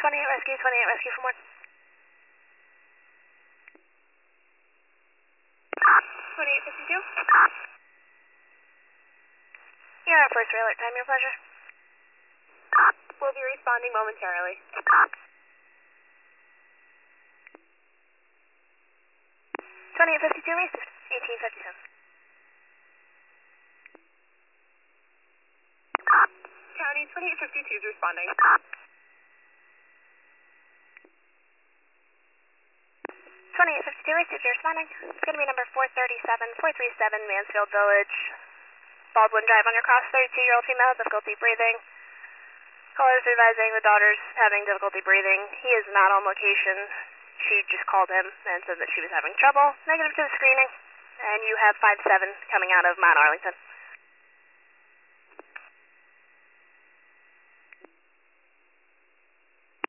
28 rescue from 1. 2852. You're at first alert time, your pleasure. We'll be responding momentarily. 2852 received. 1857. County 2852 is responding. 2852 received, you're responding. It's going to be number 437 Mansfield Village. Baldwin Drive on your cross, 32-year-old female, difficulty breathing. Callers advising the daughter's having difficulty breathing. He is not on location. She just called him and said that she was having trouble. Negative to the screening. And you have 5-7 coming out of Mount Arlington.